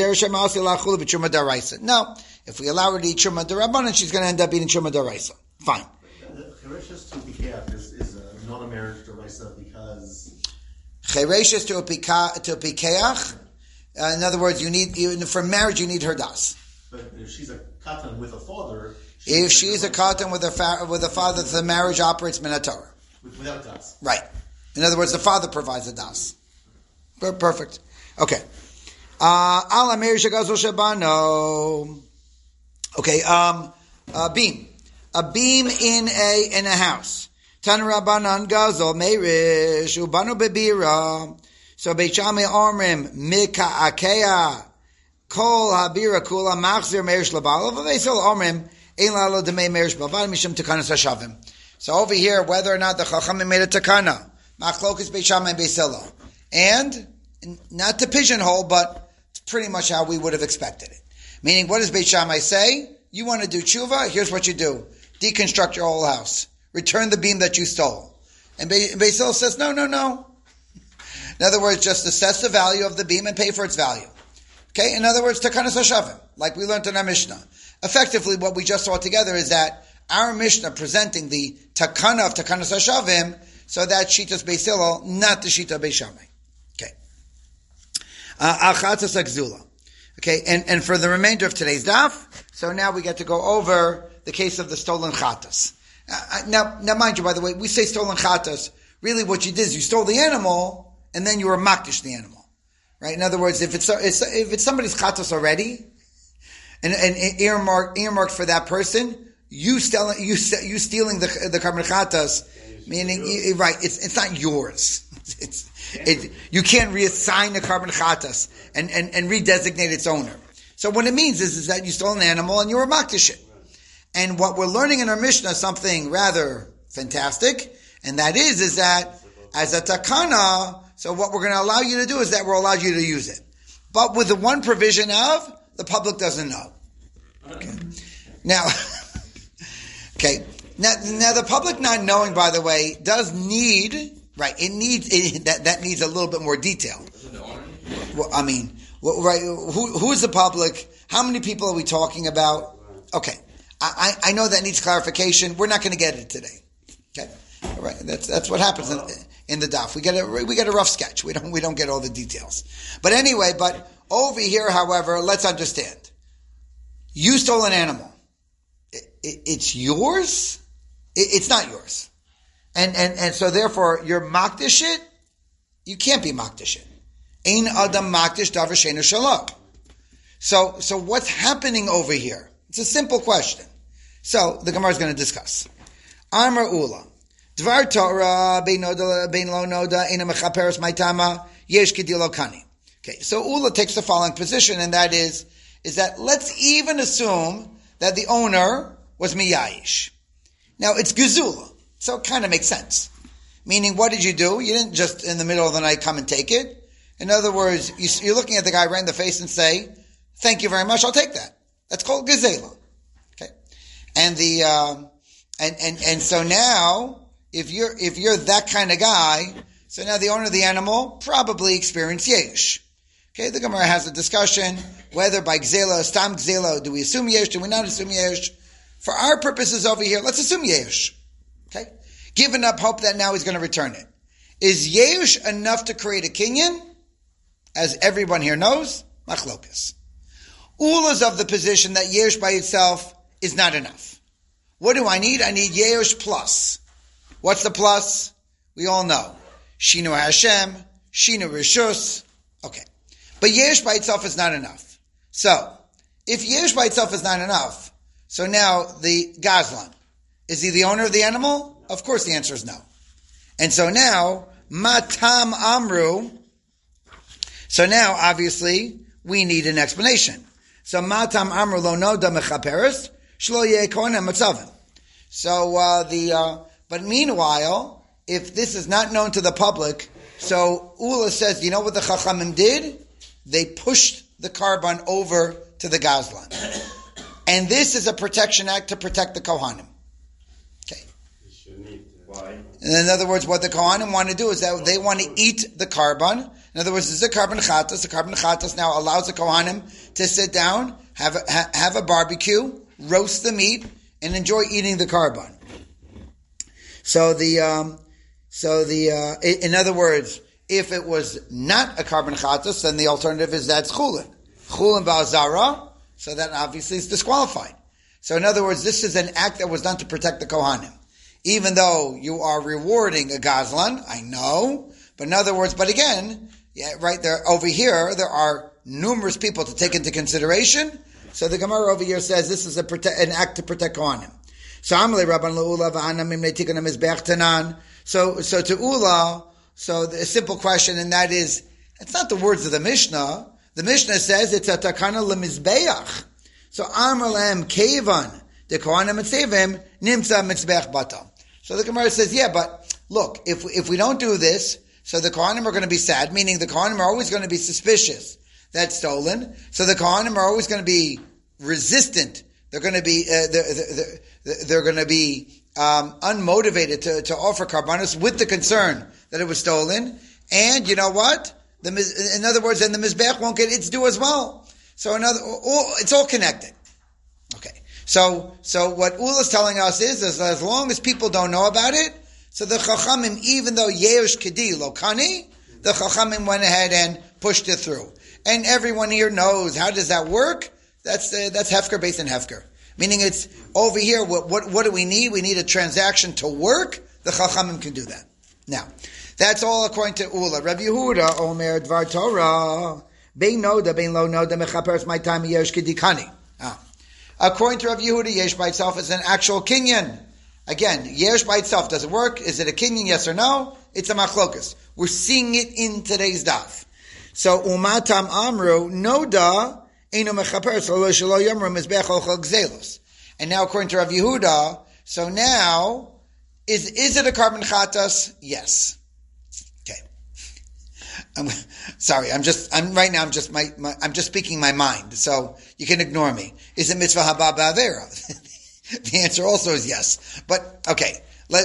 [SPEAKER 1] no, if we allow her to eat truma d'Rabbanan, she's going to end up eating truma d'Oraisa. Fine.
[SPEAKER 4] Chereshes to Pikeach is not a marriage d'Oraisa because...
[SPEAKER 1] Chereshes to a Pikeach, in other words, for marriage you need her das.
[SPEAKER 4] But if she's a katan with a father...
[SPEAKER 1] If she's a katan with a father, the marriage operates minatorah.
[SPEAKER 4] Without das.
[SPEAKER 1] Right. In other words, the father provides the das. Perfect. Okay. Ala meir shegazol shabano. Okay. Beam. A beam in a house. Tan Rabbanan gazol meirish ubanu bebira. So Beit Shammai omrim mika akeya kol habira kula machzir meirish labalav. V'veisol omrim ein lalo demei meirish bavad mishum tekanas hashavim. So over here, whether or not the Chachamim made a takana, Machlokes Beit Shammai and Beis Hillel, and not to pigeonhole, but it's pretty much how we would have expected it. Meaning, what does Beit Shammai say? You want to do tshuva? Here's what you do: deconstruct your whole house, return the beam that you stole. And Beis Hillel says, no. In other words, just assess the value of the beam and pay for its value. Okay. In other words, takanas hashavim, like we learned in our Mishnah. Effectively, what we just saw together is that our Mishnah presenting the takana of takanas hashavim, so that Shitas Beis Hillel, not the Shita Beis Shammai. Okay. Achatzas Akzula. Okay, and for the remainder of today's daf, so now we get to go over the case of the stolen chatas. Now mind you, by the way, we say stolen chatas, really what you did is you stole the animal, and then you were makdish the animal. Right? In other words, if it's somebody's chatas already, and earmarked for that person, you stealing the carbon chatas, meaning, right, it's not yours. You can't reassign the carbon chatas and redesignate its owner. So what it means is that you stole an animal and you were makdish it. And what we're learning in our Mishnah is something rather fantastic, and that is that as a takana, so what we're going to allow you to do is that we'll allow you to use it. But with the one provision of, the public doesn't know. Okay. Now, Now the public not knowing, by the way, does need, right, that needs a little bit more detail. Well, I mean, right, who is the public? How many people are we talking about? Okay. I know that needs clarification. We're not going to get it today. Okay. All right. That's what happens in the daf. We get a rough sketch. We don't get all the details. But anyway, over here, however, let's understand. You stole an animal. It's yours? It's not yours. And so therefore, you're makdish it? You can't be makdish it. Ein adam makdish davar sheinu shelo. So what's happening over here? It's a simple question. So the Gemara is going to discuss. Amar Ula. Dvar Torah bein lo noda ena mechaperes maitama yesh kedilo kani. Okay, so Ula takes the following position, and that is that let's even assume that the owner was miyayish. Now it's gezula, so it kind of makes sense. Meaning, what did you do? You didn't just in the middle of the night come and take it. In other words, you're looking at the guy right in the face and say, "Thank you very much, I'll take that." That's called gezela. Okay, and and so now, if you're that kind of guy, so now the owner of the animal probably experienced yesh. Okay, the Gemara has a discussion whether by gzela, stam gzela, do we assume yesh? Do we not assume yesh? For our purposes over here, let's assume yesh. Okay, giving up hope that now he's going to return it. Is yesh enough to create a kinyan? As everyone here knows, machlokas. Ula's of the position that yesh by itself is not enough. What do I need? I need yesh plus. What's the plus? We all know. Shinu Hashem, Shinu Rishus. Okay. But yesh by itself is not enough. So, if yesh by itself is not enough, so now the Gazlan, is he the owner of the animal? Of course the answer is no. And so now, Matam Amru, so now obviously we need an explanation. So Matam Amru lo noda mechaperes, shlo yeh kohenim matzavim. So but meanwhile, if this is not known to the public, so Ula says, you know what the Chachamim did? They pushed the carbon over to the Gazlan. And this is a protection act to protect the Kohanim. Okay.
[SPEAKER 3] Why?
[SPEAKER 1] In other words, what the Kohanim want to do is that they want to eat the carbon. In other words, this is a carbon chatas. The carbon chatas now allows the Kohanim to sit down, have a barbecue, roast the meat, and enjoy eating the carbon. In other words, if it was not a carbon chatas, then the alternative is that's chulin. Chulin ba'azara, so that obviously is disqualified. So in other words, this is an act that was done to protect the Kohanim. Even though you are rewarding a gazlan, I know, but in other words, but again, right there, over here, there are numerous people to take into consideration. So the Gemara over here says this is an act to protect Kohanim. So Amalei Rabban Le'ula v'Hana Mimnei Tikun HaMizbeach Tanan. So to Ula, so the simple question, and that is, it's not the words of the Mishnah. The Mishnah says it's a takana lemizbeach. So Amar Lahem Kevan the Kohanim Mitzevim Nimtza Mitzbeach Batal. So the Gemara says, yeah, but look, if we don't do this, so the Kohanim are going to be sad, meaning the Kohanim are always going to be suspicious that's stolen. So the Kohanim are always going to be resistant. They're going to be unmotivated to offer karbanos with the concern that it was stolen. And you know what? In other words, then the mizbeach won't get its due as well. So it's all connected. Okay. So what Ula is telling us is as long as people don't know about it, so the Chachamim, even though Yehush Kedi Lokani, the Chachamim went ahead and pushed it through. And everyone here knows how does that work? That's Hefker based on Hefker. Meaning it's over here, what do we need? We need a transaction to work. The Chachamim can do that. Now, that's all according to Ula. Rabbi Yehuda, Omer Dvar Torah, Bein Noda, Bein Lo Noda, Mechaperes My Time Yesh Kedikani. According to Rabbi Yehuda, Yesh by itself is an actual kinyan. Again, Yesh by itself, does it work? Is it a kinyan, yes or no? It's a machlokas. We're seeing it in today's daf. So, Umatam Amru, Noda, Eino Mechaperes, Lo Shelo Yomru, Mizbech Ochel Gzelos. And now, according to Rabbi Yehuda, so now, is it a carbon chatas? Yes. I'm just speaking my mind, so you can ignore me. Is it mitzvah haba ba'avera? The answer also is yes. But, okay,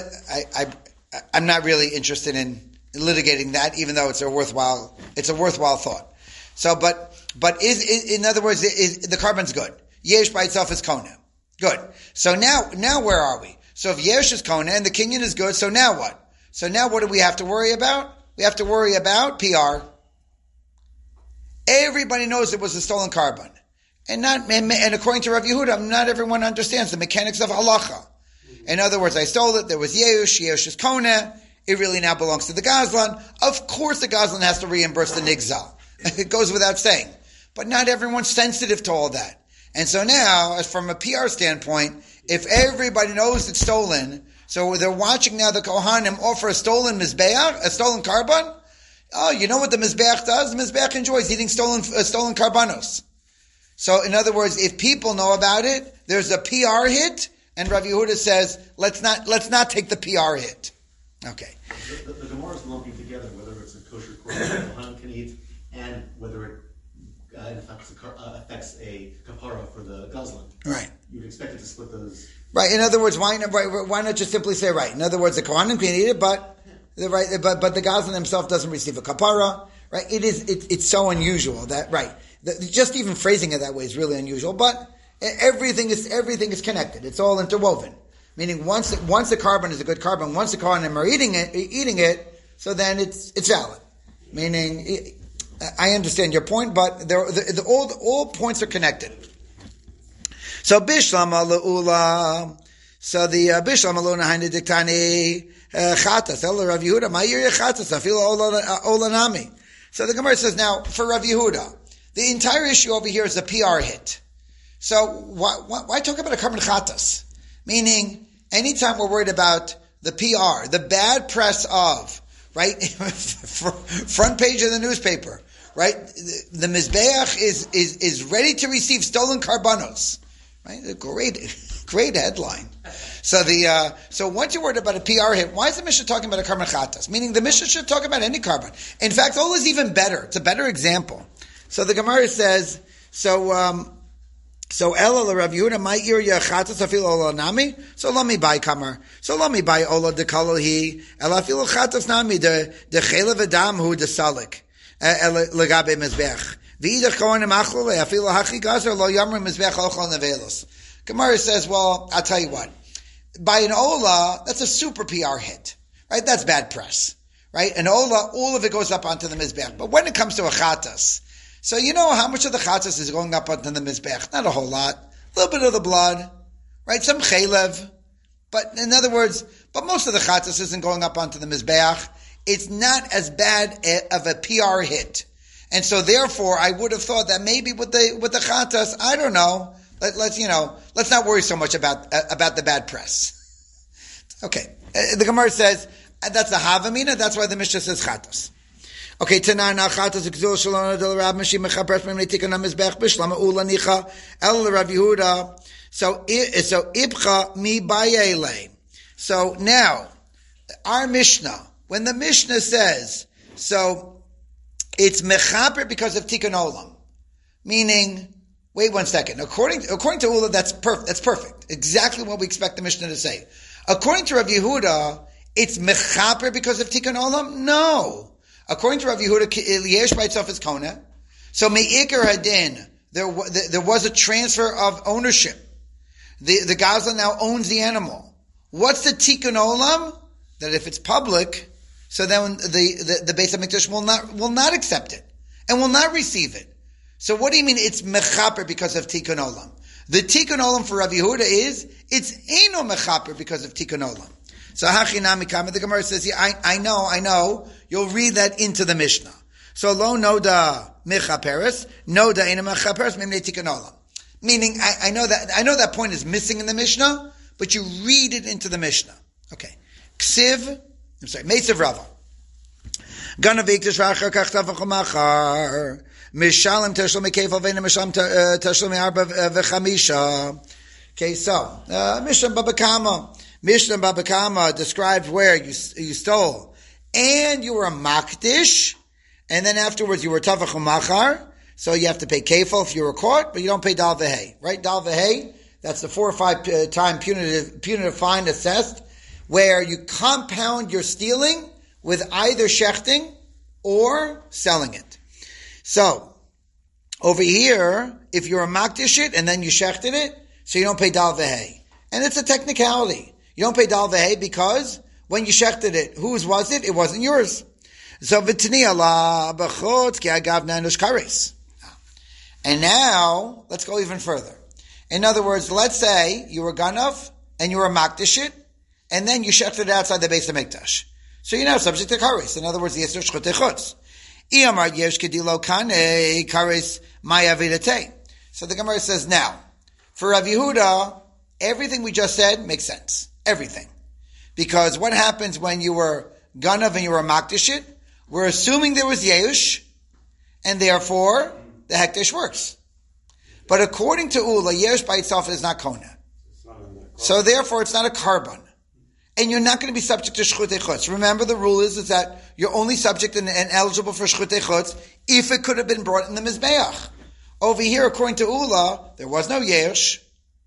[SPEAKER 1] I'm not really interested in litigating that, even though it's a worthwhile thought. So, but in other words, the carbon's good. Yesh by itself is kona. Good. So now where are we? So if yesh is kona and the kinyan is good, so now what? So now what do we have to worry about? We have to worry about PR. Everybody knows it was a stolen carbon. And according to Rav Yehuda, not everyone understands the mechanics of halacha. In other words, I stole it, there was Yehush is kona, it really now belongs to the Gazlan. Of course the Gazlan has to reimburse the Nigzal. It goes without saying. But not everyone's sensitive to all that. And so now, as from a PR standpoint, if everybody knows it's stolen, so they're watching now the Kohanim offer a stolen mizbeach, a stolen carbon. Oh, you know what the mizbeach does? The mizbeach enjoys eating stolen carbonos. So in other words, if people know about it, there's a PR hit, and Rav Yehuda says, let's not take the PR hit. Okay.
[SPEAKER 4] The Gemara is lumping together whether it's a kosher korban that the Kohanim can eat, and whether it affects a kapara for the gazlan.
[SPEAKER 1] Right.
[SPEAKER 4] You'd expect it to split those.
[SPEAKER 1] Right. In other words, why not just simply say right? In other words, the Kohanim can eat it, but the Gazlan himself doesn't receive a kapara. Right. It's so unusual that just even phrasing it that way is really unusual. But everything is connected. It's all interwoven. Meaning once the carbon is a good carbon, once the Kohanim are eating it, so then it's valid. Meaning, I understand your point, but all points are connected. So Bishlam Ula, so the Bishlam Aluna Haini Diktani Chatas El Rav Yehuda Ma'ir Chatas Afil Olanami. So the Gemara says now for Rav Yehuda, the entire issue over here is a PR hit. So why talk about a carbon chatas? Meaning, anytime we're worried about the PR, the bad press of right front page of the newspaper, right? The mizbeach is ready to receive stolen carbonos. Right? A great headline. So once you're worried about a PR hit, why is the Mishnah talking about a carbon chatas? Meaning the Mishnah should talk about any carbon. In fact, all is even better. It's a better example. So the Gemara says, so So Ella Rav Yehuda my ear yachatas afil ola nami. So let me buy kamar. So let me buy ola de kalal Ella afil chatas nami the chelev adam hu de salik legabe mizbech. V'idach kohanim achlule afil hachi gazer lo yamrim mizbech ochal nevelos. Gemara says, well, I'll tell you what. By an ola, that's a super PR hit, right? That's bad press, right? An ola, all of it goes up onto the mizbech. But when it comes to a chatas, so you know how much of the chatas is going up onto the mizbech? Not a whole lot. A little bit of the blood, right? Some chaylev. But in other words, but most of the chatas isn't going up onto the mizbech. It's not as bad of a PR hit. And so therefore, I would have thought that maybe with the chatas, I don't know, let's not worry so much about the bad press. Okay. The Gemara says, that's the Havamina, that's why the Mishnah says chatas. Okay, Tanana chatas exul shalom del Rab Meshim mechabres mimnei tikkun hamizbech b'shlama ula nicha el Rav Yehuda. So ibcha mi bayele. So now, our Mishnah, when the Mishnah says, so it's mechaber because of tikkun olam, meaning, wait 1 second. According to Ula, that's perfect. That's perfect. Exactly what we expect the Mishnah to say. According to Rav Yehuda, it's mechaper because of tikkun olam. No. According to Rav Yehuda, Yesh by itself is kona. So me'ikar hadin, there was a transfer of ownership. The Gaza now owns the animal. What's the tikkun olam? That if it's public, so then the Beis HaMikdash will not accept it and will not receive it. So what do you mean it's mechaper because of tikkun olam? The tikkun olam for Rav Yehuda is it's eino mechaper because of tikkun olam. So hachinami kama, the Gemara says, yeah, I know. You'll read that into the Mishnah. So lo noda mechaperes, noda eino mechaperes mimnei tikkun olam. Meaning, I know that point is missing in the Mishnah, but you read it into the Mishnah. Okay. Meisav Rava. Ganavik tishvachar kach tavachomachar. Mishalem teshlum mekefal ve'ena mishalem teshlum me'arba v'chamisha. Okay, so Mishnah Baba Kama describes where you stole, and you were a makdish, and then afterwards you were tavach umachar. So you have to pay kefal if you were caught, but you don't pay dal v'hei, right? Dal v'hei, that's the 4 or 5 time punitive fine assessed, where you compound your stealing with either shechting or selling it. So, over here, if you're a makdish it and then you shechted it, so you don't pay dal v'hei. And it's a technicality. You don't pay dal v'hei because when you shechted it, whose was it? It wasn't yours. So, v'tini ala b'chutz ki agav nanush kares. And now, let's go even further. In other words, let's say you were ganav and you were a makdish it, and then you shechted it outside the Beis HaMikdash. So you're now subject to kares. In other words, the yisur shchutei chutz. So the Gemara says, now, for Rav Yehuda, everything we just said makes sense. Everything. Because what happens when you were ganav and you were makdishit? We're assuming there was yeush, and therefore, the hekdesh works. But according to Ula, yeush by itself is not kona. So therefore, it's not a carbon. And you're not going to be subject to shchutei chutz. Remember, the rule is that you're only subject and eligible for shchutei chutz if it could have been brought in the mizbeach. Over here, according to Ula, there was no yesh.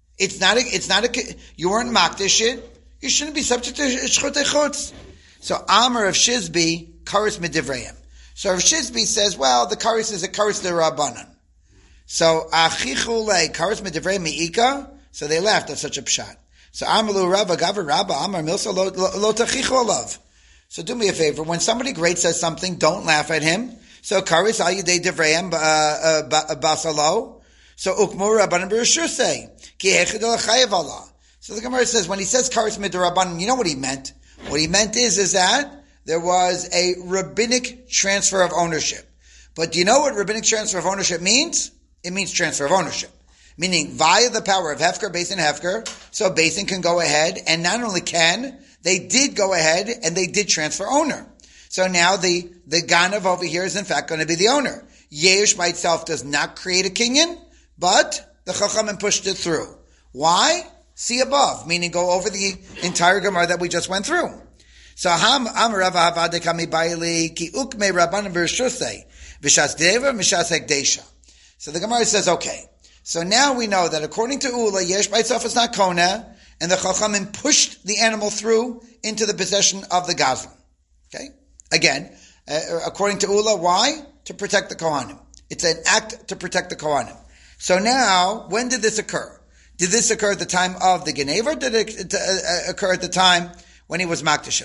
[SPEAKER 1] You weren't makdish. You shouldn't be subject to shchutei chutz. So Amar of Shizbi, karis midivreim. So Rav Shizbi says, well, the karis is a karis d'Rabbanan. So achichule karis midivreim miika. So they laughed at such a pshat. So Amalu Rabba Gavra Rabba Amar Milsa Lo Tachichu Olav. So do me a favor. When somebody great says something, don't laugh at him. So Karis Al Yidei Devreim Basalo. So Ukmur Rabbanan B'Rishusei Ki Echad Al Chayev Allah. So the Gemara says when he says Karis Midrabbanan, you know what he meant. What he meant is that there was a rabbinic transfer of ownership. But do you know what rabbinic transfer of ownership means? It means transfer of ownership. Meaning, via the power of Hefker, Beis Din Hefker, so Beis Din can go ahead, and not only can, they did go ahead, and they did transfer owner. So now the Ganav over here is in fact going to be the owner. Yesh by itself does not create a kinyan, but the Chachamim pushed it through. Why? See above, meaning go over the entire Gemara that we just went through. So, Amarava Havadekami Baili, Ki Ukme Rabbanim B'Rishusei, V'shas Deva, V'shas Hekdesha. So the Gemara says, okay. So now we know that according to Ula, Yesh by itself is not Kona, and the Chachamim pushed the animal through into the possession of the Gazlan. Okay? Again, according to Ula, why? To protect the Kohanim. It's an act to protect the Kohanim. So now, when did this occur? Did this occur at the time of the Geneva, or did it occur at the time when he was Makdash?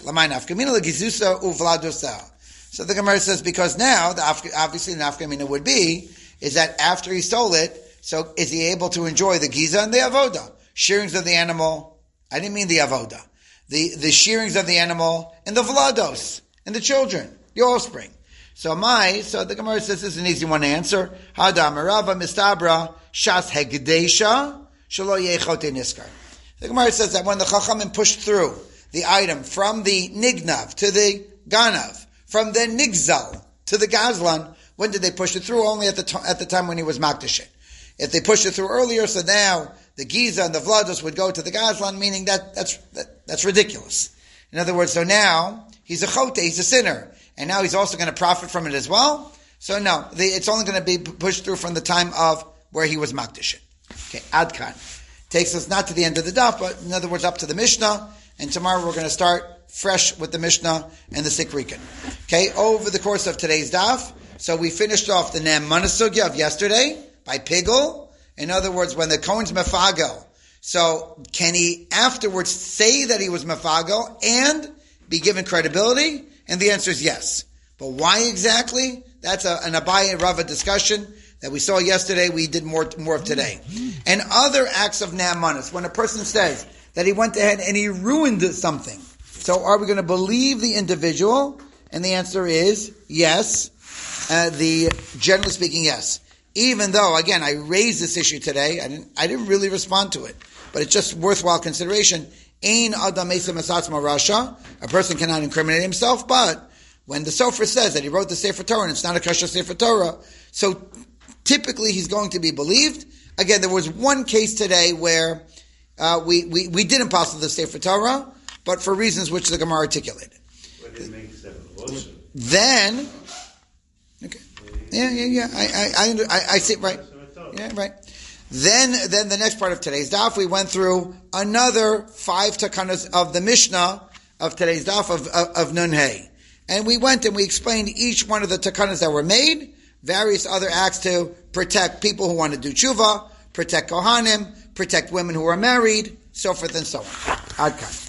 [SPEAKER 1] So the Gemara says, because now, obviously the Nafkamina would be, is that after he stole it, so is he able to enjoy the Giza and the Avoda? Shearings of the animal, I didn't mean the Avoda. The shearings of the animal and the Vlados, and the children, the offspring. So the Gemara says this is an easy one to answer. Hada Merava Mistabra Shas Hegdesha Shalo Yechote Niskar. The Gemara says that when the Chachamim pushed through the item from the Nignav to the Ganav, from the Nigzal to the Gazlan, when did they push it through? Only at the time when he was Makdash. If they pushed it through earlier, so now the Giza and the Vlados would go to the Gazlan, meaning that's ridiculous. In other words, so now he's a chote, he's a sinner, and now he's also going to profit from it as well. So no, it's only going to be pushed through from the time of where he was Makdash. Okay, Adkan takes us not to the end of the daf, but in other words, up to the Mishnah. And tomorrow we're going to start fresh with the Mishnah and the Sikrikan. Okay, over the course of today's daf, so we finished off the Ne'emana Sugya of yesterday by Pigel. In other words, when the Kohen's Mefagel, so can he afterwards say that he was Mefagel and be given credibility? And the answer is yes. But why exactly? That's an Abaye and Rava discussion that we saw yesterday. We did more of today. And other acts of Ne'emanis, when a person says that he went ahead and he ruined something. So are we going to believe the individual? And the answer is yes. Generally speaking, yes. Even though, again, I raised this issue today, I didn't really respond to it, but it's just worthwhile consideration. Ein adam meisa masatzma rasha. A person cannot incriminate himself, but when the Sofer says that he wrote the Sefer Torah and it's not a kosher Sefer Torah, so typically he's going to be believed. Again, there was one case today where we didn't pass the Sefer Torah, but for reasons which the Gemara articulated. Then, okay, yeah. I see, right. Yeah, right. Then the next part of today's daf, we went through another 5 takanas of the Mishnah of today's daf of Nun Hey. And we went and we explained each one of the takanas that were made, various other acts to protect people who want to do tshuva, protect Kohanim, protect women who are married, so forth and so on. Adkan.